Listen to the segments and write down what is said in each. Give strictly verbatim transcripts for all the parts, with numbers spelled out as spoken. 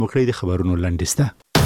وکړي د خبرونو لنډسته.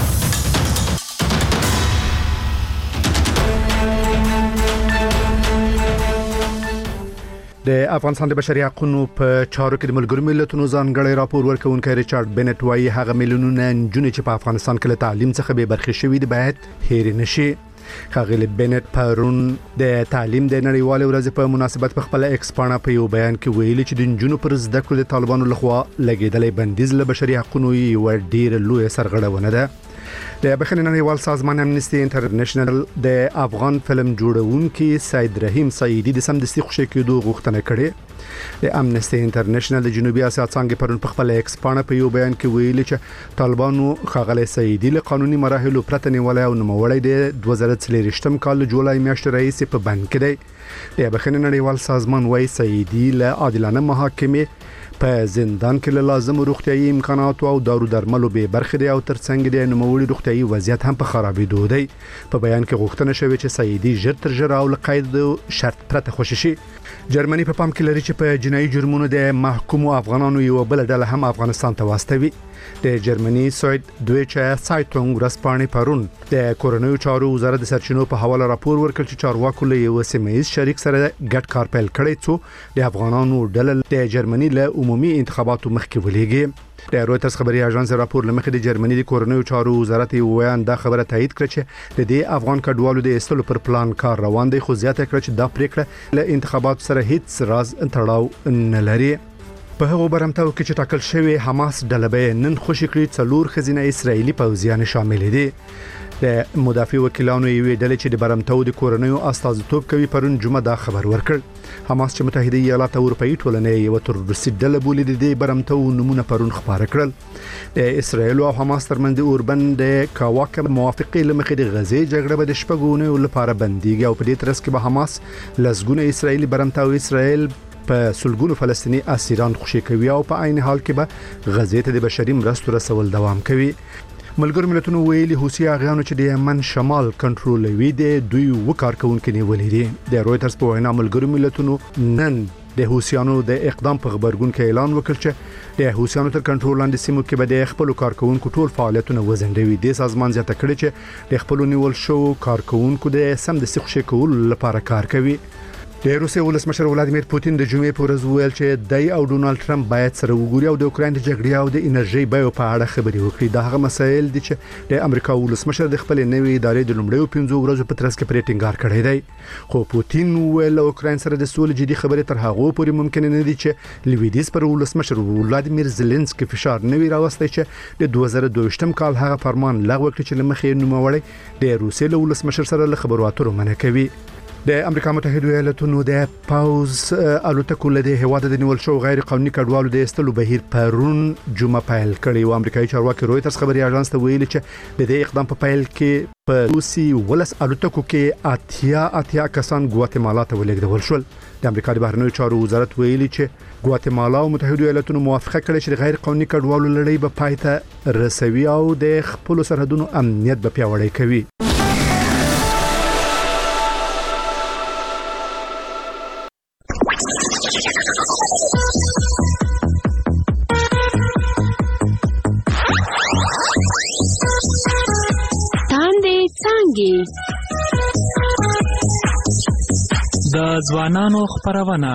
د افغانستان د بشري حقوقو په چارو کې د ملګرو ملتونو ځانګړی راپور ورکوونکی ریچارډ بنټ وايي هغه میلیونونه نجونې چې په افغانستان کې له تعلیم څخه بې برخې شوي دي باید هېر نشي. ښاغلي بنټ پرون د تعلیم د نړیوالې ورځې په مناسبت په خپل ایکس پاڼه په یو بیان کې ویلي چې د نجونو پر زده کړو د طالبانو لخوا لګیدلې بندیز له بشري حقوقو یو ډیر لوی سرغړونه ده. د بخښنې نړیوال سازمان امنیستي انټرنیشنل د افغان فلم جوړونکي سید رحیم سعیدی د سمدستي خوشی کېدو غوښتنه کړې. د امنیستي انټرنیشنل د جنوبي اسیا څنګه پرون په خپل ایکس پاڼه په یو بیان کې ویلي چې طالبانو ښاغلي سعیدی له قانوني مراحلو پرته نیولای او نوموړی د دوه زره څلور کال جولای میاشتې راهیسې په بند کې دی. د بخښنې نړیوال سازمان وايي سعیدی له عادلانه محاکمې په زندان کې له لازم روغتيایي امکاناتو او دارو درملو به برخه دی او ترڅنګ د نوموړي روغتيایي وضعیت هم په خرابېدو دی. په بیان کې غوښتنه شوې چې سعیدی ژر تر ژره او له قید شرط پرته خوشی شي. جرمني په پام کې لري چې په جنایي جرمونو د محکومو افغانانو یو بل ډله هم افغانستان ته واستوي. د جرمني سوید دویچه سایټونګ ورځپاڼې پرون د کورونیو چارو وزارت د سرچینو په حواله راپور ورکړ چې چارواکو له یو سیمه‌ایز شریک سره ګډ کار پیل کړی څو د افغانانو ډله د جرمني له عمومي انتخاباتو مخکې ولېږي. د رويټرز خبري اژانس راپور لمخې د جرمني د کورونیو چارو وزارت ویان دا خبره تایید کړه چې د دې افغان کډوالو د استلو پر پلان کار روان دی، خو زیاته کړه چې دا پریکړه له انتخاباتو سره هیڅ راز تړاو نه لري. په هغه برمتاو کې چې ټاکل شوی حماس ډلبې نن خوشی کړی څلور خزینه اسرایلی پوځیان شامل دي. د مدافع وکیلانو یوې ډلې چې د برمتاو د کورونیو استازیتوب کوي پرون جمعه دا خبر ورکړ. حماس چې متحده ایالات اروپאי ټولنې یو تروریستي ډله بولي د برمتاو نمونه پرون خبره کړل. د اسرایل او حماس ترمنځ د اوربند د کاواکه موافقې لمخې د غزې جګړه به د شپږونو لپاره بنديږي او په دې ترڅ کې به حماس لزګونه اسرایلی برمتاو اسرایل په سلګونو فلسطینی اسیران خوشی کوي او په عین حال کې به غزې ته د بشري مرستو رسول دوام کوي. ملګرو ملتونو ویلي حوثي اغیانو چې د یمن شمال کنټرولوي د دوی وکارکونکو نیولې دي. د رويټرز په وینا ملګرو ملتونو نن د حوثیانو د اقدام په خبرګون کې اعلان وکړ چې د حوثیانو تر کنټرول لاندې سیمو کې به د خپل کارکونکو ټول فعالیتونه وزندوي. د سازمان زیاته کړی چې د خپل نیول شو کارکونکو د سمدستي خوشی کول لپاره کار کوي. د روسیې ولسمشر ولادیمیر پوتین د جمعې په ورځ ویل چې دای او ډونالد ټرمپ باید سره وګوري او د اوکراین د جګړې او د انرژي بیو په اړه خبرې وکړي. دا هغه مسایل دي چې د امریکا ولسمشر د خپل نوې ادارې د لومړیو پنځو ورځو په ترڅ کې پرې ټینګار کړی دی. خو پوتین ویل اوکراین سره د سولې جدي خبرې تر هغه پورې ممکن نه دي چې لویدیز پر ولسمشر ولادیمیر زيلنسکي فشار نوي راوستي چې د دوه زره دوه کال هغه فرمان لغوه کړ چې لمخې نوموړی د روسیې له ولسمشر سره له خبرو اترو منع کوي. د امریکا متحده ایالاتونو د پاوز الوتکو له هواد د نیول شو غیر قانوني کډوالو د استلو بهیر پرون جمعه پیل کړی و. امریکایي چارواکي رويټرز خبري اژانس ته ویلي چې د دې اقدام په پیل کې په روسي ولس الوتکو کې اتیا اتیا کسان ګواتیمالا ته ولېږدول شول. د امریکا د بهرنیو چارو وزارت ویلي چې ګواتیمالا او متحده ایالاتونو موافقه کړې چې غیر قانوني کډوالو لړۍ به پای ته رسوي او د خپل سرحدونو امنیت به پیاوړی کوي. د ځوانانو خبرونه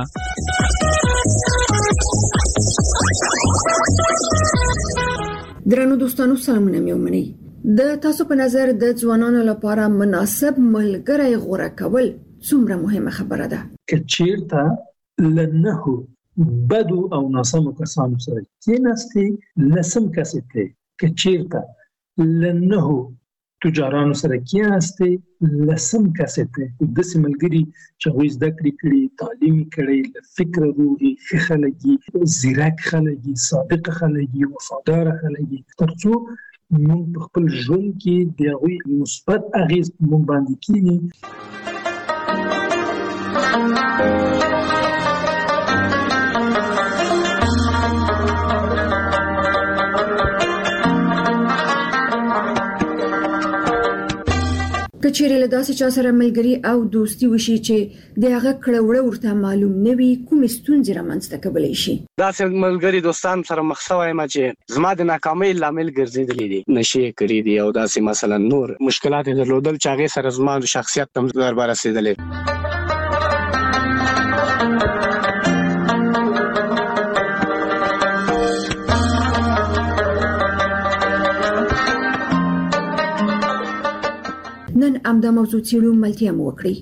درنو دوستانو سلامونه میومني. د تاسو په نظر د ځوانانو لپاره مناسب ملګری غوړه کول څومره مهمه خبره ده؟ کچیرته لنهو بدو او ناسمو کسانو سره کېناستي لسم کسته کچیرته لنهو تجارانو سره کېناستي لسم کسته د سیملګری چې وې زده کړې کړي تعلیم کړي فکر روحي خلګي زیرک خلګي صادق خلګي وفادار خلګي ترڅو موږ خپل ژوند کې د هغوی مثبت اغیز موږ باندې کیږي. کچېرې له داسې چا سره ملګری او دوستي وشي چې د هغه کړه وړه ورته معلوم نه وي، کوم ستونزې رامنځته کولی شي؟ داسې ملګری دوستان سره مخ شوی یم چې زما د ناکامۍ لامل ګرځېدلی دي، نشې کړي دي او داسې مثلا نور مشکلات یې درلودل چې هغې سره زما د شخصیت ته ضربه رسېدلې. نن امدا موضوع څېړو، ملتیا مو وکړئ.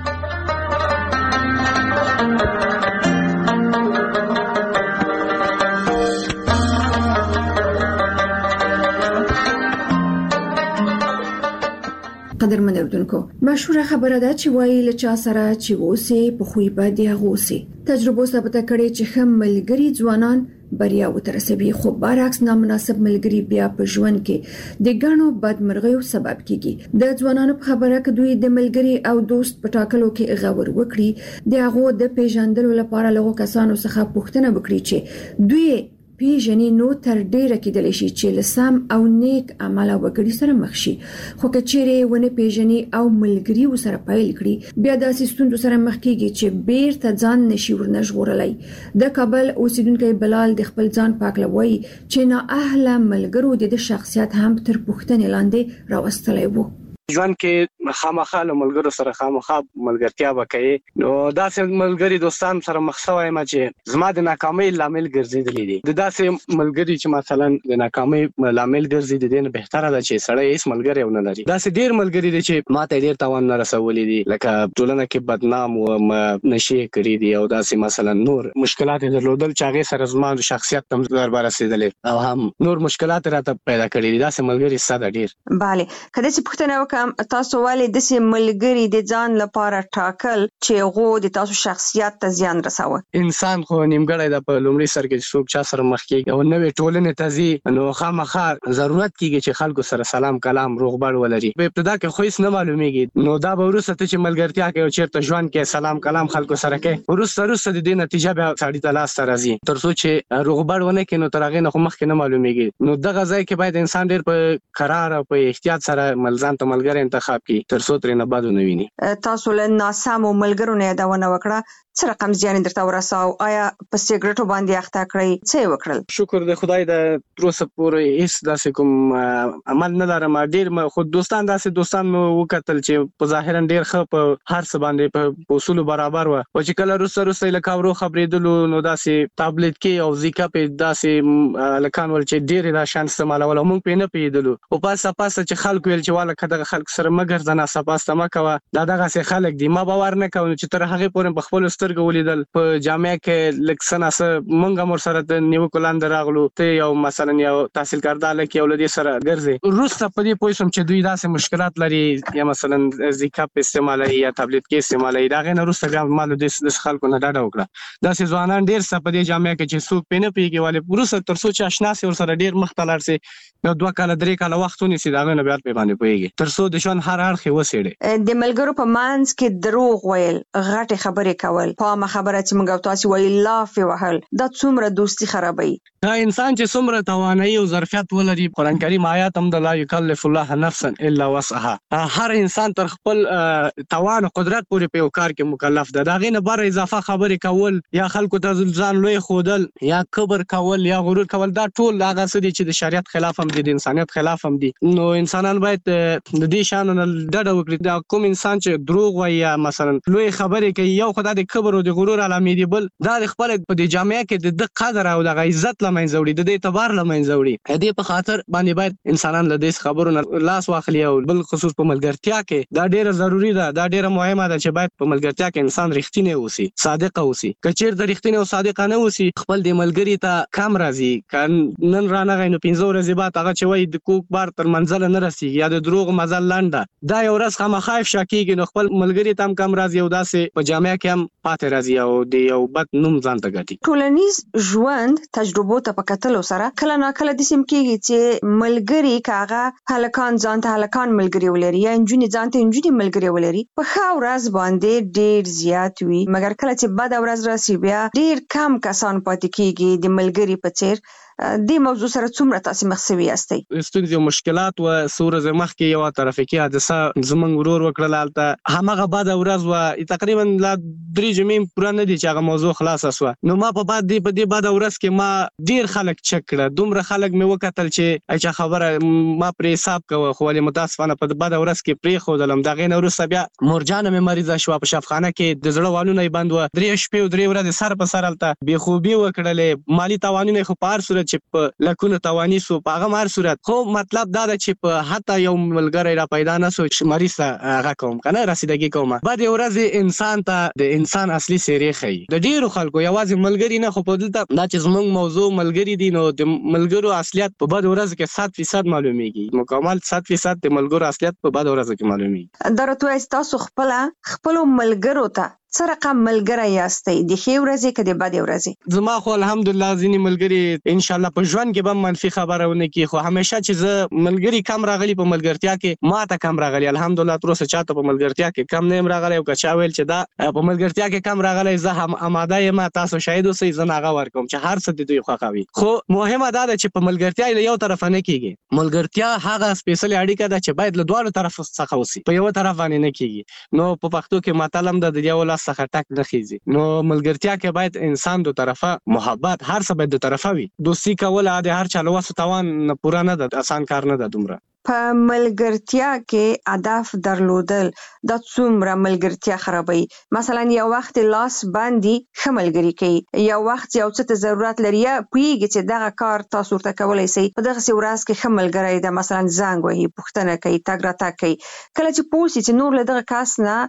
قدرمن اردوونکو، مشهوره خبره ده چې وایي له چا سره چې اوسې په خوی به د هغه اوسې. تجربو ثابته کړې چې ښه ملګري ځوانان بریا وترسوي، خو برعکس نامناسب ملګري بیا په ژوند کې د ګڼو بدمرغیو سبب کیږي. د ځوانانو په خبره کې دوی د ملګري او دوست په ټاکلو کې غور وکړي، د هغه د پیژندلو لپاره له کسانو څخه پوښتنه وکړي چې دوی پیژنې نو تر ډیره کېدلی شي چې لسم او نیک عمل او وګړي سره مخ شي. خو کچېرې ونه پیژنې او ملګري وسره پیل کړي، بیا داسې ستونزو سره مخ کیږي چې بیرته ځان نشي ورنژغورلی. د کابل اوسیدونکی بلال د خپل ځان پاکلوي چې نه اهله ملګرو د شخصیت هم تر پوښتنې لاندې راوستلی وو. ژوند کې خامخا له ملګرو سره خامخا ملګرتیا وکړي، نو داسې ملګري دوستان سره مخ شوی یم چې زما د ناکامۍ لامل ګرځېدلی دي. د داسې ملګري چې مثلا د ناکامۍ لامل ګرځي، د دې نه بهتره ده چې سړی هیڅ ملګری ونه لري. داسې ډېر ملګري دي چې ماته ډېر تاوان نه رسولی دي، لکه ټولنه کې بدنام و، نشې کړي دي او داسې مثلا نور مشکلات یې درلودل چې هغې سره زما د شخصیت ته ضربه رسېدلې او هم نور مشکلات راته پیدا کړي دي. داسې ملګري ستا ده ډېر. بله، که داسې پوښتنه وکړم، تاسو ولې داسې ملګري د ځان لپاره ټاکل چې هغه د تاسو شخصیت ته زیان رسوي؟ انسان خو نیمګړی ده، په لومړي سر کې څوک چا سره مخ کېږي او نوې ټولنې ته ځي، نو خامخا ضرورت کېږي چې خلکو سره سلام کلام روغبړ ولري. په ابتدا کې خو هېڅ نه معلومېږي، نو دا به وروسته ته چې ملګرتیا کوي او چېرته ژوند کې سلام کلام خلکو سره کوي، وروسته وروسته د دې نتیجه بیا سړي ته لاسته راځي. تر څو چې روغبړ ونه کړي نو تر هغې نه خو مخکې نه معلومېږي. نو دغه ځای کې باید انسان ډېر په قرار او په احتیاط سره ځان ته ملګری انتخاب کړي تر څو ترې نه بد ونه ویني. تاسو له ناسمو ملګرو نه یادونه وکړه، څه رقم زیان درته ورساو؟ آیا په سیګریټو باندې اخته کړی؟ څه یې وکړل؟ شکر د خدای د تر اوسه پورې هېڅ داسې کوم عمل نه لرم. ډېر خو دوستان داسې دوستان مو وکتل چې په ظاهرا ډېر ښه په هر څه باندې په اصولو برابر وه، او چې کله وروسته وروسته له کاورو خبرېدلو نو داسې تابلیت کې او زیکا پې داسې هلکان ول چې ډېرې دا شیان استعمالول او موږ پې نه پوهېدلو. او پاسه پاسه چې خلکو ویل چې واله که دغه خلکو سره مه ګرځه، ناڅاپاسته مه کوه، دا دغسې خلک دي. ما باور نه کوم چې تر هغې پورې په خپلو سترګو ولیدل په جامع کې لږ څه ناڅه موږ هم ورسره د نیوکو لاندې راغلو، ته یو مثلا یو تحصیل کرده هلک یو له دې سره ګرځې. وروسته په دې پوه شوم چې دوی داسې مشکلات لري، یا مثلا زیکاپ استعمالوي یا تابلیت کې استعمالوي. د هغې نه وروسته بیا ما له داسې خلکو نه ډډه وکړه. داسې ځوانان ډېر شته په دې جامع کې چې څوک پرې نه پوهېږي، ولې وروسته تر څو چې اشنا سي ورسره ډېر مخ ته لاړ سي، یو دوه کاله درې کاله وخت ونیسي، د هغې نه بیا پرې باندې پوهېږي تر څو د ژوند هر اړخ یې وڅېړي. د ملګرو په منځ کې دروغ ویل، غټې خبرې کول، په عامه خبره چې موږ او تاسو وایي لافې وهل، دا څومره دوستي خرابوي؟ دا انسان چې څومره توانایي او ظرفیت ولري، قرآن کریم آیات هم د لا یکلف الله نفسا الا وسعها، هر انسان تر خپل توان او قدرت پورې په یو کار کې مکلف ده. د هغې نه بره اضافه خبرې کول یا خلکو ته ځان لوی ښودل یا کبر کول یا غرور کول، دا ټول هغه څه دي چې د شریعت خلاف هم دي، د انسانیت خلاف هم دي. نو انسانان باید د دې شیانو نه ډډه وکړي. دا کوم انسان چې دروغ وایي یا مثلا لوی خبرې کوي، یو خو دا د کبر او د غرور علامې دي، بل دا د خپل په دې جامعه کې د ده قدر او دغه عزت له منځه وړي، د دې اعتبار له منځه وړي. د دې په خاطر باندې باید انسانان له دې خبرو نه لاس واخلي، او بل خصوص په ملګرتیا کې دا ډېره ضروري ده، دا ډېره مهمه ده چې باید په ملګرتیا کې انسان رښتینی اوسي، صادقه اوسي. که چېرته رښتینی او صادقه نه اوسي، خپل د ملګري ته کم راځي. که نن رانغی نو پنځه ورځې بعد هغه چې وایي د کوک بار تر منزله نه رسېږي یا د دروغو مزل لنډه، دا یو ورځ خامخا افشا کېږي، نو خپل ملګري ته هم کم راځي او داسې په جامعه کې هم پاتې راځي او د یو بد نوم ځان ته ګټي. ټولنیز ژوند تجربو ته په کتلو سره کله ناکله داسې کېږي چې ملګري که هغه هلکان ځان ته هلکان ملګري ولري یا نجونې ځان ته نجونې ملګري ولري، په ښه ورځ باندې ډېر زیات وي، مګر کله چې بده ورځ راسي بیا ډېر کم کسان پاتې کېږي د ملګري په څېر. د موضوع سره څومره تاسو مخ شوي یاستئ؟ ستونزې او مشکلات و سورز مخکې یو ترافیکي حادثه زمونږ ورور وکړل هلته همغه بعد ورځ و تقریبا لا درې جمعې پوره نه دي چې هغه موضوع خلاصه شوه. نو ما په بعد دی په دې بعد ورځ کې ما ډیر خلک چک کړه، دومره خلک مې وکتل چې اچھا خبره ما پرې حساب کوه، خو ولې متاسفانه په بعد ورځ کې پرې خودلم. دغه نه وروسته بیا مورجانه مې مریضه شوه په شفاخانه کې، د زړه والونه یې بند و، درې شپې او درې ورځې سر په سر هلته بې خوبي وکړلې، مالي تاوانونه خو په هر صورت چې په لکونه تاواني سو په هغه هر صورت. خو مطلب دا ده چې په حتی یو ملګری را پیدا نه سو چې مریض ته هغه کوم کنه رسیدګي کومه. بعد ورځ انسان ته د انسان اصلي څېرې ښیي. د ډیرو خلکو یوازې ملګري نه، خو په دلته دا چې زموږ موضوع ملګري دي نو د ملګرو اصلیت په بعد ورځ کې صد فیصد معلومیږي، مکمل صد فیصد د ملګرو اصلیت په بعد ورځ کې معلومیږي. دا راته تاسو خپل خپل ملګرو ته څه رقم ملګری یاستئ، د ښې ورځې که د بدې ورځې؟ زما خو الحمدلله ځینې ملګري ان شاء الله په ژوند کې به منفي خبره ونه کړي، خو همیشه چې زه ملګري کم راغلي په ملګرتیا کې ما ته کم راغلي الحمدلله، تر اوسه چاته په ملګرتیا کې کم نه یم راغلی. او که چا ویل چې دا په ملګرتیا کې کم راغلی زه هم آماده یم، تاسو شاهد اوسئ، زه هغه ورکوم چې هر څه د دوی خوښوي. خو مهمه دا ده چې په ملګرتیا له یو طرفه نه کېږي. ملګرتیا هغه سپیشلي اړیکه ده چې باید له دواړو طرفو څخه وسي، په یو طرف باندې نه کېږي. نو په پښتو کې متل هم ده د یو لاس څخه ټک نه خیزي. نو ملګرتیا کې باید انسان دو طرفه محبت هر څه باید دو طرفه وي. دوستي کول د هر چا له وسه توان پوره نه ده، آسان کار نه ده. دومره په ملګرتیا کې هدف درلودل دا څومره ملګرتیا خرابوي؟ مثلا یو وخت لاس باندې ښه ملګري کوي، یو وخت یو څه ته ضرورت لري، یا پوهیږي چې دغه کار تاسو ورته کولی سئ، په دغسې ورځ کې ښه ملګری ده مثلا زنګ وهي، پوښتنه کوي، تګ راتګ کوي. کله چې پوه سي چې نور له دغه کس نه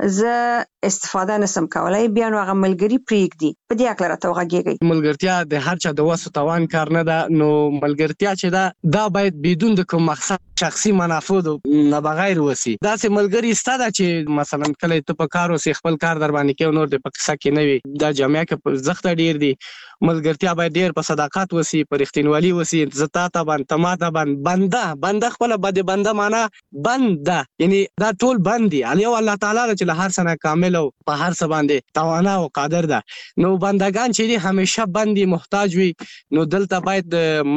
زه استفاده نسم کولای، بیا نو هغه ملګري پرېږدي. په دې هکله راته وغږېږئ. ملګرتیا د هر چا د وسو توان کار نه ده. نو ملګرتیا چې ده دا باید بدون د کوم مقصد شخصي منافع نه بغیر وسی. داسې ملګري ستا ده چې مثلا کله ته په کار اوسې خپل کار در باندې کوي، نور د په قصه کې نه وي. دا جامعه کې زښته ډیر دي. ملګرتیا باید ډیر په صداقت وسی، په رښتینولي وسی. زه تا ته باندې ته ما ته باندې بنده بنده خپله بد بنده معنا بنده، یعنی دا ټول بند دي. یو الله تعالی چې له هر څه نه کامل او په هر څه باندې توانا او قادر ده. نو بندگان چې دي همیشه بندي محتاج وي. نو دلته باید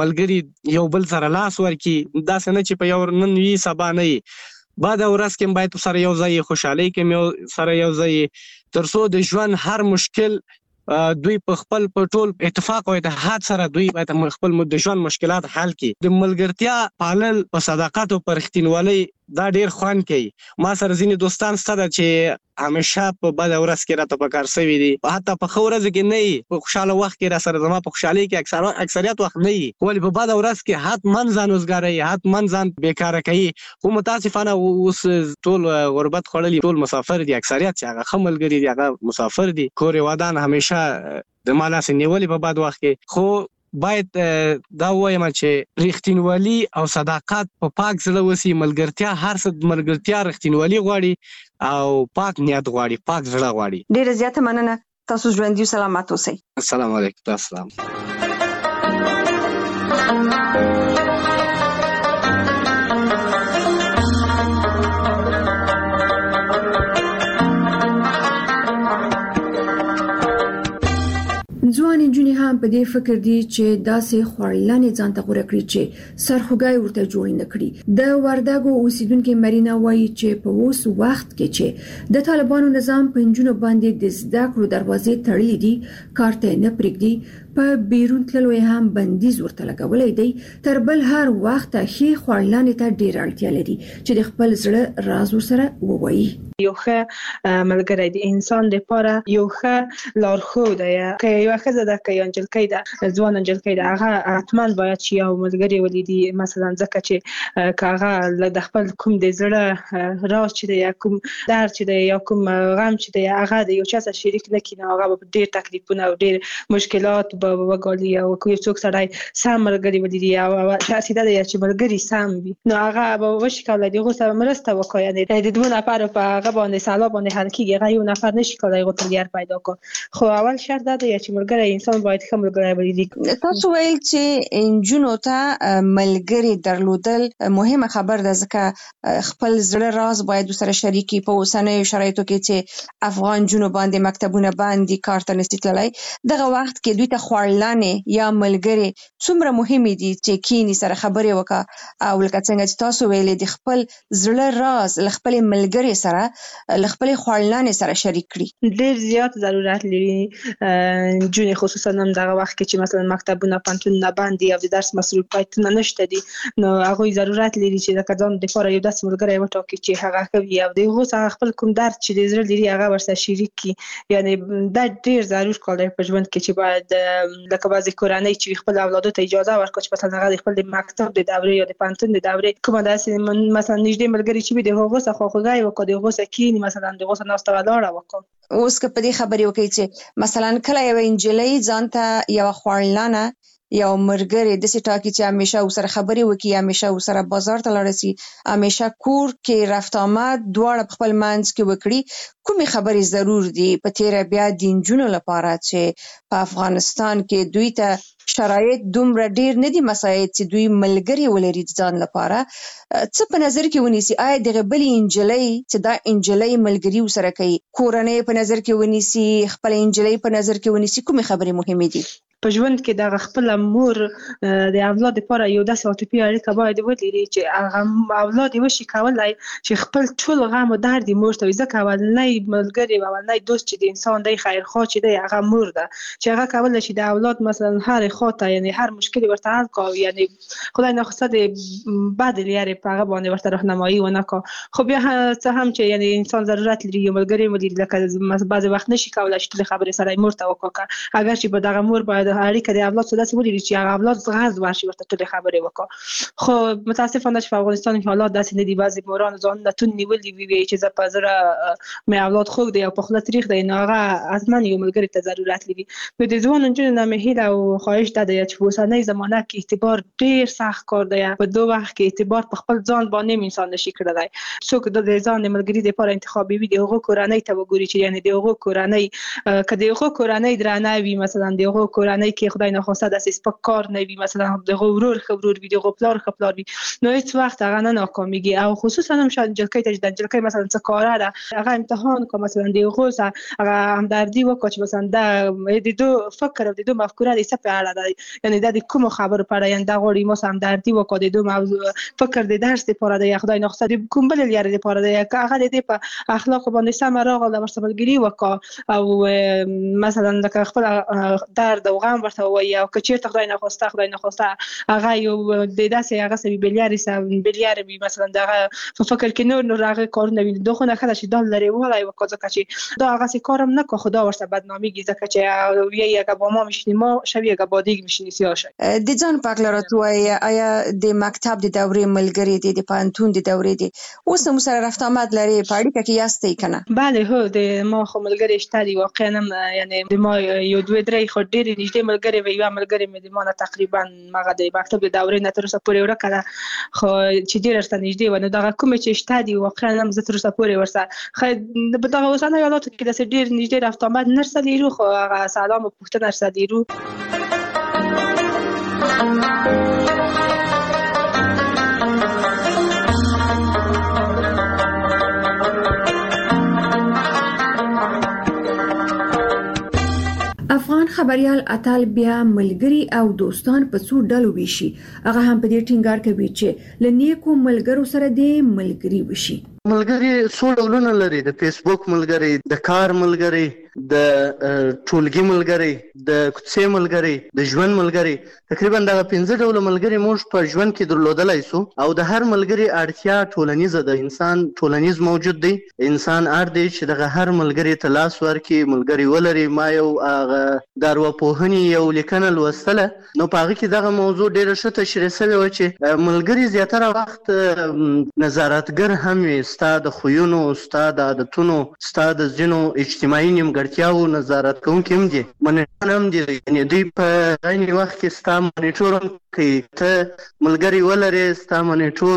ملګري یو بل سره لاس ورکړي، داسې نه چې په یو نن وي سبا نه وي. بعد ورځ کې باید سره یو ځای خوشحالۍ کې سره یو ځای، تر څو د ژوند هر مشکل دوی په خپل په ټول اتفاق او اتحاد سره دوی باید خپل د ژوند مشکلات حل کړي. د ملګرتیا پالل په صداقت او په رښتینولۍ دا ډیر خوند کوي. ما سره ځینې دوستان شته ده چې همیشه په بده ورځ کې راته په کار سوي دي، حتی په ښه ورځ کې نه وي، په خوشحاله وخت کې را سره زما په خوشحالۍ کې اکثریت وخت نه وي، ولې په بده ورځ کې حتما ځان وزګاروي، حتما ځان بیکاره کوي. خو متاسفانه اوس ټول غربت خوړلي، ټول مسافر دي، اکثریت چې هغه ښه ملګري دي هغه مسافر دي، کور یې ودان همیشه د ما لاسې نیولې په بد وخت کې. خو باید دا وایم چې رښتینولي او صداقت په پاک زړه وسی. ملګرتیا هر څه ملګرتیا رښتینولي غواړي او پاک نیت غواړي، پاک زړه غواړي. ډیره زیاته مننه، تاسو ژوندي سلامت اوسئ. السلام علیکم. السلام. ځوان نجونې هم په دې فکر دي چې داسې خوړلانې ځان ته غوره کړي چې سرخوږی ورته جوړ نه کړي. د وردګو اوسیدونکو مرینا وایي چې په اوس وخت کې چې د طالبانو نظام په نجونو باندې د زده کړو دروازې تړلې دي، کار ته نه پرېږدي، په بیرون تللو هم بندیز ورته لګولی دی. تر بل هر وخت ښې خوړلانې ته ډېر اړتیا لري چې د خپل زړه راز ورسره ووایي. یو ښه ملګری د انسان لپاره یو ښه لارښود دی. که یو ښځه ده که یو نجلۍ ده، ځوان نجلۍ ده، هغه حتما باید چې یو ملګری ولري. مثلا ځکه چې که هغه د خپل کوم د زړه راز چې دی یا کوم درد چې دی یا کوم غم چې دی هغه د یو چا سره شریک نه کړي، نو هغه به ډېر تکلیفونه او ډېر مشکلات به وګالي. او که یو څوک سړی سم ملګري ولري او شخصیت دی چې ملګري سم وي، نو هغه به وشي کولی د هغو سره مرسته وکړي. یعنې د دوه نفرو په هغه باندې سلا باندې حل کیږي هغه یو نفر نشي کولای غوتلګر پیدا کړي. خو اول شرط دا دی چې ملګری انسان باید ښه ملګری ولري. تاسو ویل چې انجونو ته ملګری درلودل مهمه خبر ده ځکه خپل زړه راز باید سره شریکي په اوسنیو شرایطو کې چې افغان جنوب باندې مکتبونه باندې کار ته نشي تللی. دغه وخت کې دوی ته خواړلانې یا ملګری څومره مهمه دي چې کینی سره خبرې وکړه او لکه څنګه چې تاسو ویلې د خپل زړه راز ل خپل ملګری سره ل خپل خواړلانې سره شریک کړي. ډېر زیات ضرورت لري جون خصوصا هم دغه وخت کې چې مثلا مکتبونه پانتونونه باندې او د درس مصروفیتونه نشته دي نو هغه ضرورت لري چې د ځان د لپاره یو داسې ملګری وټاکي چې هغه کوي او د هغه څخه خپل کوم درد چې د زړه لري هغه ورسره شریک کړي. یعنی دا ډېر ضروري کار دی په ژوند کې چې باید لکه بعضی کورنۍ چې خپل اولادو ته اجازه ورکړي چې مثلا هغه خپل د مکتب د دورې یا د پانتون د دورې کومه داسې مثلا نږدې ملګری چې د هغه څخه خواخوږي وکړي د هغه څخه کینی مثلا د هغه څخه ناسته ولاړه وکړي. اوس که په دې خبرې وکړي چې مثلا کله یو انجلۍ ځان ته یو خواړلانه یو مرګري د سټاکی چې همیشه وسره خبرې وکي همیشه وسره بازار ته لاړ شي همیشه کور کې رفت آمد دواړه خپل منځ کې وکړي کومې خبرې ضرور دي په تیر بیا د انجونو لپاره چې په افغانستان کې دوی ته شرایط دومره ډیر نه دي مساعد چې دوی ملګری ولري ځان لپاره څه په نظر کې ونیسي آیا د غبلی انجلۍ چې دا انجلۍ ملګری وسره کوي کورنۍ په نظر کې ونیسي خپل انجلۍ په نظر کې ونیسي کومې خبرې مهمه دي په ژوند کې د خپل مور د اولاد لپاره یو داسې عاطفي اړیکه باید ولري چې هغه اولاد یې وشي کولای چې خپل ټول غم او درد مور ته ځکه اولنۍ ملګری او اولنۍ دوست چې د انسان دی خیرخواه چې دی هغه مور ده چې هغه کولای شي د اولاد مثلا هر خاطر یعنی هر مشکل ورته حل کوي یعنی خدای نخواسته د بعد لري په هغه باندې ورته راهنمایي ونه کوي. خو بیا څه هم چې یعنی انسان ضرورت لري یو ملګری ولري لکه بعض وخت نشي کولای چې ټول خبرې سره مور ته وکړي اگر چې په دغه مور باید د اړیکه د اولاد سره داسې ولري چې هغه اولاد غرض ورشي ورته ټول خبرې وکړي. خو متاسفانه چې په افغانستان کې حالات داسې نه دي بعضی موران ځان نتون نیولي وي چې زه په زړه مې اولاد خوږ دی او په خوله تریخ دی نو هغه حتما یو ملګري ته ضرورت لري. نو د ځوان نجونو نه مې هیله او خواهش ده چې په اوسنۍ زمانه کې اعتبار ډېر سخت کار دی په دوه وخت کې اعتبار په خپل ځان باندې انسان نشي کړی. څوک د ځان ملګري لپاره انتخابي وي د هغه کورنۍ ته وګوري چې یعنی د هغه کورنۍ کله د هغه کورنۍ درانه وي مثلا د هغه کورنۍ کې خدای نخواسته داسې سپک کار نه وي مثلا د غرور خبرور وي د غپلار خپلار وي نو هیڅ وخت هغه نه ناکامیږي او خصوصا هم شاید جلکې ته د جلکې مثلا څه کار ده هغه امتحان کوم مثلا د غوسه هغه همدردي وکړي چې مثلا د د دوه فکر او د دوه مفکوره د څه په اړه ده یعنی د کوم خبرو په اړه یعنی د غوړي مو همدردي وکړي د دوه موضوع فکر د درس لپاره د خدای نخواسته کوم بل لري لپاره د هغه د په اخلاق باندې سم راغله ورسره ملګری وکړه او مثلا د خپل درد او غم ورته وایي او کچیر ته خدای نخواسته خدای نخواسته هغه یو د داسې هغه سوي بلیاري سم بلیاري به مثلا دغه په فکر کې نور نور هغه کار نه وي دغه نه خدای چې دال لري ولای وکړه چې دا هغه سي کارم نه کو خدا ورته بدنامي ځکه چې یو یګه با ما میشنی ما شوی یګه با دیګ میشنی سیاشه د ځان پاک لراتو آیا د مکتب د دورې ملګری دي د پانتون د دورې دي اوس هم سره رفت آمد لري په اړیکه کې یاستئ کنه؟ بله هو د ما خو ملګری شته دي واقعا یعنی د ما یو دوه درې خو ډېر نږدې ملګری وي یو ملګری مې د ما تقریبا مغه د مکتب د دورې نه تر اوسه پورې ورکړه خو چې ډېر ورته نږدې و نو دغه کومې چې شته دي واقعا هم زه تر اوسه پورې ورسره خو په دغه اوسنیو حالاتو کې داسې ډېر نږدې رفت آمد نه سره لرو خو هغه سلام او پوښتنه سره لرو. افغان خبريال اتل بیا ملګری او دوستان په څو ډلو ویشي هغه هم په دې ټینګار کوي چې لنیکو ملګرو سره دې ملګری وشي. ملګری څو ډولونه لري د فیسبوک ملګری د کار ملګری د ټولګي ملګری د کوڅې ملګری د ژوند ملګری تقریبا دا پنځه ډول ملګری موږ په ژوند کې درلودلای سو او د هر ملګری اړتیا ټولنیزه ده انسان ټولنیز موجود دی انسان اړ دی چې دغه هر ملګری ته لاس ورکړي ملګری ولري ما یو دارواپوهنې یو لیکنه لوستله نو په هغه کې دغه موضوع ډېره ښه تشریح شوې وه چې ملګري زیاتره وخت نظارتګر هم وي ستا د خویونو ستا د عادتونو ستا د ځینو اجتماعي نیمګړتیاو نظارت کوونکي هم دي منیټور هم دي یعنې دوی په عین وخت کې ستا منیټور هم کوي ته ملګري ولرې ستا منیټور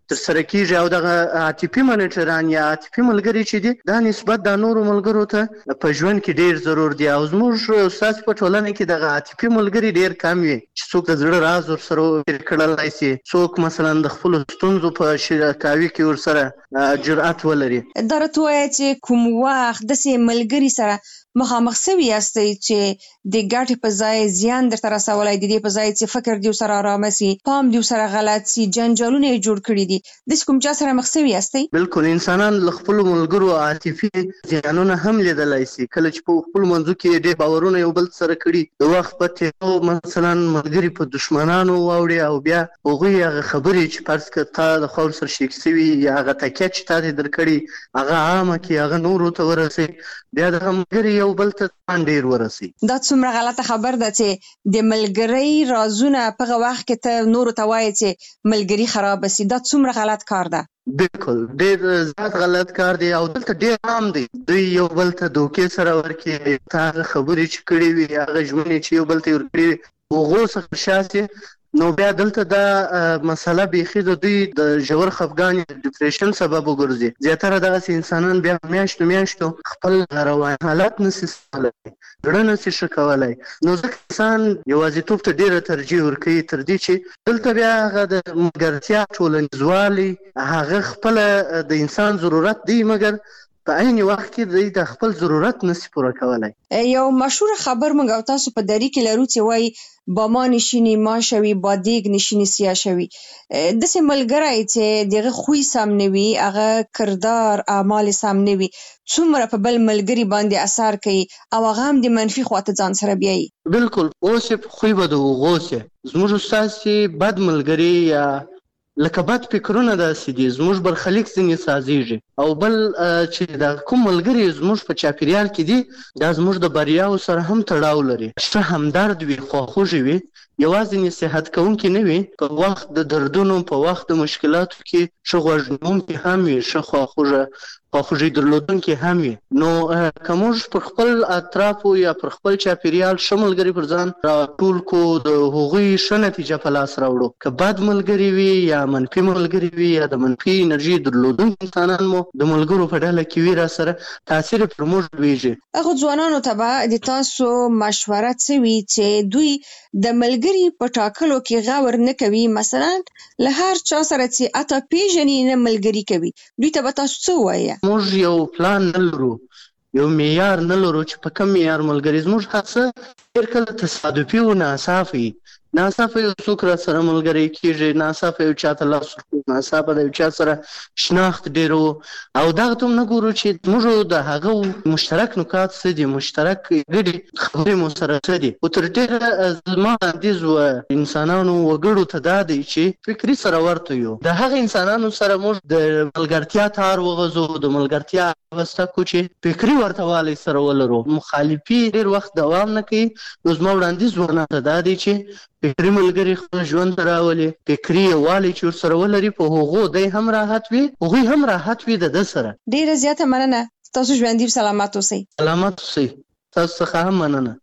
تر سره کیږي او د عاطفي منیټران یا عاطفي ملګری چې دي دا نسبت د نورو ملګرو ته په ژوند کې ډیر ضرور دی او زموږ ساس په ټولنه کې د عاطفي ملګری ډیر کم وي چې څوک د زړه راز ور سره کړلای شي څوک مثلا د خپل ستونزو په شریکاوي کې ور سره جرأت ولري. درته وایي چې کوم وخت د سي ملګری سره مخامخ سوي یاستئ چې د ګټې په ځای زیان درته رسولی د دې په ځای چې فکر دې سره آرامه سي پام دې سره غلط سي جنجالونه یې جوړ کړي دي داسې کوم چا سره مخ سوي یاستئ؟ بالکل انسانان له خپلو ملګرو عاطفي زیانونه هم لیدلی سي کله چې په خپلو منځو کې ډېر باورونه یو بل سره کړي د وخت په تېرو مثلا ملګري په دشمنانو واوړي او بیا هغوی هغه خبرې چې فرض کړه تا د خوا ورسره شریک سوي یا هغه تکیه چې تا دې درکړي هغه عامه کړي هغه نورو ته ورسوي بیا دغه ملګري یو بل ته ډېر ورسي. دا څومره غلطه خبر ده چې د ملګرۍ رازونه په هغه وخت کې ته نورو ته وایي چې ملګري خراب سي دا څومره غلط کار ده. بالکل ډېر زیات غلط کار دی او دلته ډېر عام دی دوی یو بل ته دوکې سره ورکړي تا هغه خبرې چې کړې وي هغه ژمنې چې یو بل ته یې ورکړي وي هغو څخه شاسې نو بیا دلته دا مسله بیخي د دوی د ژور خفګان یا ډیپریشن سبب وګرځي. زیاتره دغسې انسانان بیا میاشتو میاشتو خپل رواني حالت نشي سمولی زړه نشي ښه کولی نو ځکه انسان یوازیتوب ته ډېره ترجیح ورکوي تر دې چې دلته بیا هغه د ملګرتیا ټولنیزوالی هغه خپله د انسان ضرورت دی مګر په عین وخت کې دوی د خپل ضرورت نشي پوره کولی. یو مشهور خبر موږ او تاسو په دری کې لرو چې وایي با ما نشینی ما شوي با دیگ نشینی سیاه شوي داسې ملګری چې دغه خوی سم نه وي هغه کردار اعمال سم نه وي څومره په بل ملګري باندې اثر کوي او هغه هم د منفي خواته ځان سره بیایي. بالکل اوس یې خوی به د هغو سي زموږ استاد چې بد ملګري یا لکه بد فکرونه داسې دي زموږ برخلیک ځینې سازېږي او بل چې د کوم ملګري زموږ په چاپېریال کې دي دا زموږ د بریاو سره هم تړاو لري ښه همدرد وي خواخوږي وي یوازې نصیحت کوونکي نه وي په وخت د دردونو په وخت د مشکلاتو کې ښه غوږ نیونکي هم وي ښه خواخوږه خواخوږي درلودونکي هم وي نو که موږ پر خپل اطرافو یا پر خپل چاپېریال ښه ملګري پر ځان راټول کړو د هغوی ښه نتیجه په لاس راوړو که بد ملګري وي یا منفي ملګري وي یا د منفي انرژي درلودونکي انسانان مو د ملګرو په ډله کې وي را سره تاثیر پر موږ لویږي. هغو ځوانانو ته به د تاسو مشوره څه وي چې دوی د ملګري په ټاکلو کې غور نه کوي مثلا له هر چا سره چې اته پیژني نه ملګري کوي دوی ته به تاسو څه ووایه؟ موږ یو پلان نه لرو یو معیار نه لرو چې په کوم معیار ملګري زموږ هر څه ډېر کله تصادفي او ناڅاپه وي ناڅاپه یو څوک را سره ملګری کېږي ناڅاپه یو چا ته لاس ورکړو ناڅاپه د یو چا سره شناخت ډېر و او دغه ته هم نه ګورو چې موږ د هغه مشترک نکات څه دي مشترک ګډې خبرې مو سره څه دي خو تر ډېره زما وړاندیز و انسانانو وګړو ته دا دی چې فکري سره ورته یو د هغه انسانانو سره موږ د ملګرتیا تار وغځو د ملګرتیا واسطه کو چې فکري ورته والی سره ولرو مخالفي ډېر وخت دوام نه کوي نو زما وړاندیز ورنه ته دا دی چې فکري ملګري خپل ژوند ته راولي فکري یووالی چې ورسره ولري په هغو دی هم راحت وي هغوی هم راحت وي د ده سره. ډېره زیاته مننه تاسو ژوندي سلامت اوسئ. سلامت اوسئ تاسو څخه هم مننه.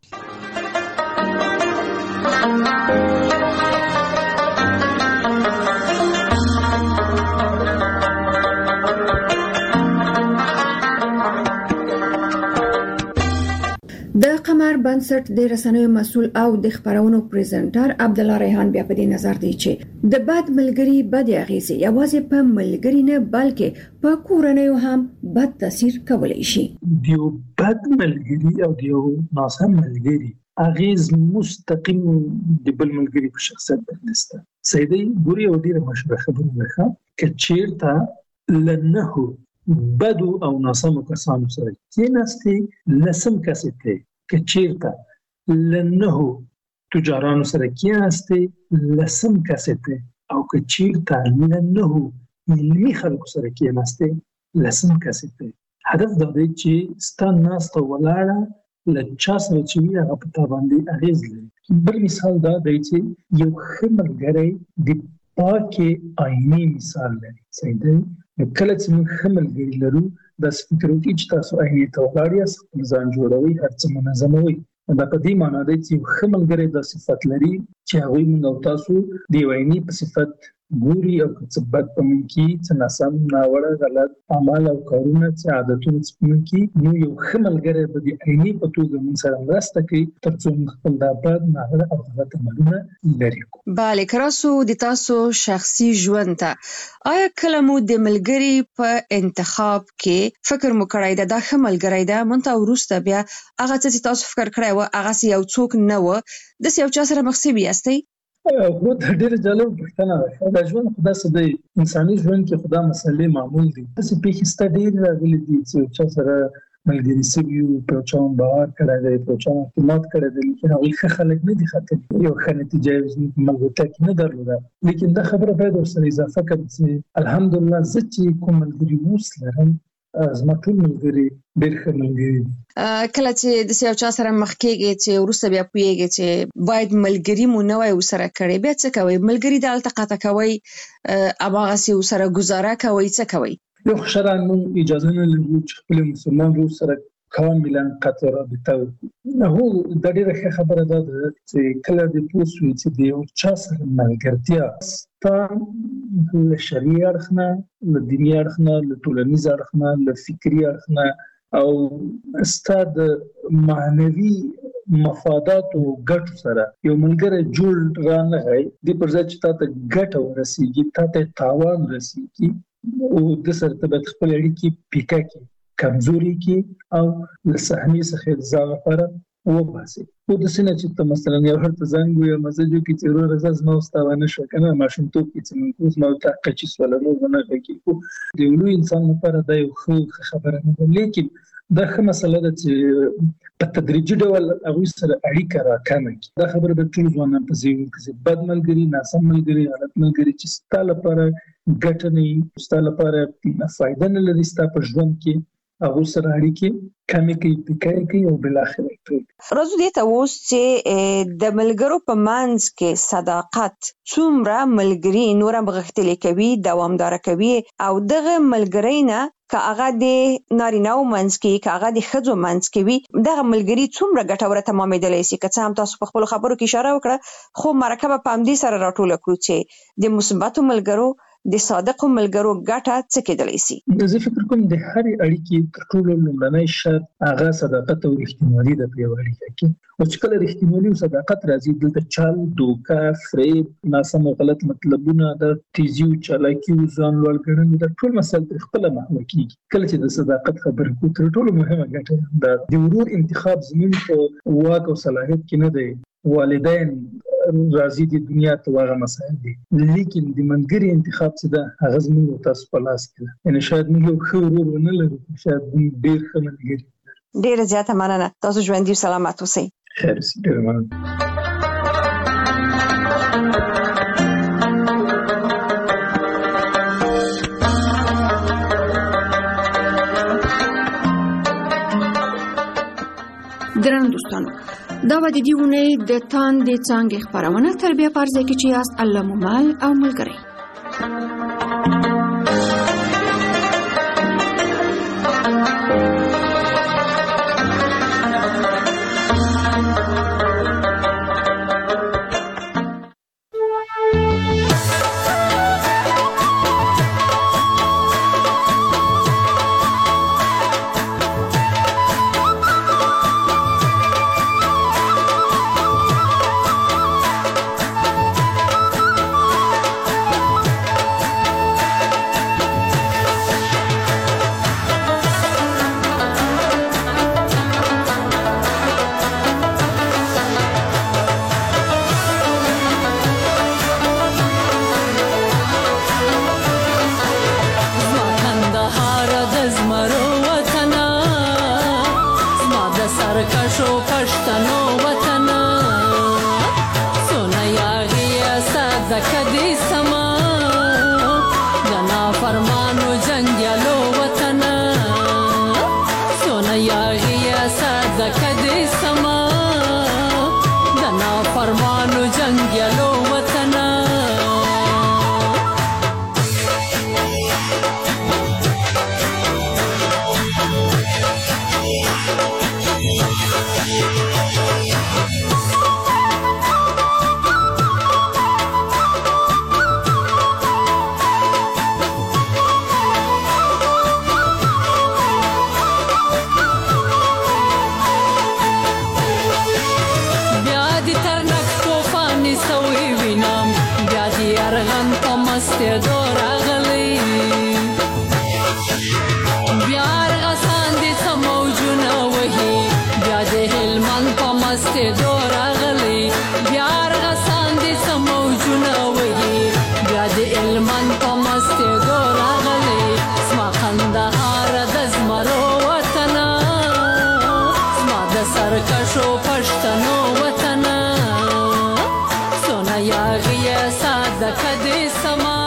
د قمر بنسټ د رسنیو مسؤل او د خبرونو پریزنټر عبد الله ریحان بیا په دې نظر دی چې د بد ملګری بد اغیزه یوازې په ملګری نه بلکې په کورنیو هم بد تاثیر کولی شي. دیو بد ملګری او دیو ناسم ملګری اغیز مستقیم د بل ملګری په شخصیت بدلسته. سیدی ګوري او ډیره مشهور خبره ده چې چیرته لنه بدو او ناسم کسانو سره کېناستې لسم کسې ته که چیرته لنه تجارانو سره کېناستې لسم کسې ته او که چیرته لنه علمي خلکو سره کېناستې لسم کسې ته هدف دا دی چې ستا ناسته ولاړه له چا سره چې وي هغه په تا باندې اغېز لري. بل مثال دا دی چې یو ښه ملګری د پاکې آینې مثال لري. صحیح دی نو کله چې موږ ښه ملګري لرو داسې فکر وکړئ چې تاسو آینې ته ولاړ یاست خپل ځان جوړوئ هر څه منظموئ دا په دې معنا دی چې یو ښه ملګری دا صفت لري چې هغوی موږ او تاسو د یو آینې په صفت ګوري او څه بد پمن کی څه ناسم ناوړه غلط عمل او کارونه څه عادتونه پمن کی نو یو خملګری به د عیني په توګه موږ سره مرسته کوي ترڅو موږ خپل د بد ناوړه او غلط عملونه لري کو. bale کراسو د تاسو شخصي ژوند ته آیا کله مو د ملګری په انتخاب کې فکر مو کړی دا د خملګری دا مونته ورسته بیا هغه څه تاسو فکر کړی و هغه یو څوک نه و د یو چا سره مخسي بیاستئ؟ خو د ډېر جالب پوښتنه ده. دا ژوند خدا سده انساني ژوند کې خدا مسلې معمول دي. تاسو په کې ست ډېر راغلي دي چې چا سره ملګری سوي په چا باور کړی دی په چا اعتماد کړی دی چې هغه ښه خلک نه دي خاطر یو ښه نتیجه ملګرتیا کې نه درلوده. لیکن دا خبره باید ورسره اضافه کړم چې الحمدلله زه چې کوم ملګري اوس لرم زما ټول ملګري ډېر ښه ملګري دي. کله چې د یو چا سره مخ کېږي چې وروسته بیا پوهېږي چې باید ملګري مو نه وای ورسره کړی بیا څه کوئ؟ ملګري دلته قطع کوئ هماغسې ورسره ګزاره کوئ څه کوئ؟ یو شرعاً موږ اجازه نه لرو چې خپل مسلمان ورور سره کاملا قطع رابطه وکړو. هو دا ډېره ښه خبره ده چې کله دې پوه شوې چې د یو چا سره ملګرتیا ستا له شرعي اړخ نه له دیني اړخ نه له ټولنیز اړخ نه له فکري اړخ نه او ستا د معنوي مفاداتو ګټو سره یو ملګری جوړ رانغی د پر ځای چې تا ته ګټه ورسېږي تا ته تاوان رسېږي او د سره ته باید خپل اړیکې پیکه کړي کمزوري کې او له صحنې څخه د ځان لپاره وباسي. خو داسې نه چې ته مثلا یو هر ته زنګ ووایې مسج وکړي چې وروره زه زما ستا ونه شوه که نه ماشومتوب کې چې موږ اوس ما ورته قچي سوله نور ونه غږېږي. خو د یو لوی انسان لپاره دا یو ښه خبره نه ده. لیکن دا ښه مسله ده چې په تدریجي ډول هغوی سره اړیکه راکمه کړي. دا خبره د ټولو ځوانانو په ذهن کې چې بد ملګري ناسم ملګري غلط ملګري چې ستا لپاره ګټه نه وي ستا لپاره فایده نه لري ستا په ژوند کې هغوی سره اړیکې کمې کوي پیکه کوي او بالاخره یې پرېږدي. راځو دې ته اوس چې د ملګرو په منځ کې صداقت څومره ملګري نور هم غښتلي کوي دوامداره کوي او دغه ملګری نه که هغه د نارینه‌و منځ کې که هغه د ښځو منځ کې وي دغه ملګري څومره ګټوره تمامېدلی سي. که څه هم تاسو په خپلو خبرو کې اشاره وکړه خو مرکه به په همدې سره راټوله کړو چې د مثبتو ملګرو د صادقو ملګرو ګټه څه کېدلی سي؟ زه فکر کوم د هرې اړیکې تر ټولو لومړنی شرط هغه صداقت او رښتینولي ده په یوه اړیکه کې. او چې کله رښتینولي او صداقت راځي دلته چل دوکه فریب ناسم او غلط مطلبونه د تیزي او چالاکي او ځان لوړ ګڼل دا ټول مسایل تر خپله محوه کېږي. کله چې د صداقت خبرې کوو تر ټولو مهمه ګټه ده د ورور انتخاب زموږ په واک او صلاحیت کې نه دی. والدین راځي د دنیا ته واغه مسایل دي لیکن د منګري انتخاب څه ده هغه زموږ تاسو په لاس کې ده. یعنې شاید موږ یو ښه ورور نه لرو شاید موږ ډېر ښه ملګري لرو. ډېره زیاته مننه. تاسو ژوندي او سلامت اوسئ. خیر اوسئ. ډېره مننه. درنو دوستانو دا و د دې اونۍ د تاندې څانګې خپرونه تر بیا په ځای کې چې یاست الله مو مل او ملګری. مستېدو راغلی بیا رغسان دي سموجونه وهي بیا د هلمند په مستېدو راغلی بیا رغسان دي سموجونه وهي بیا د هلمند په مستېدو راغلی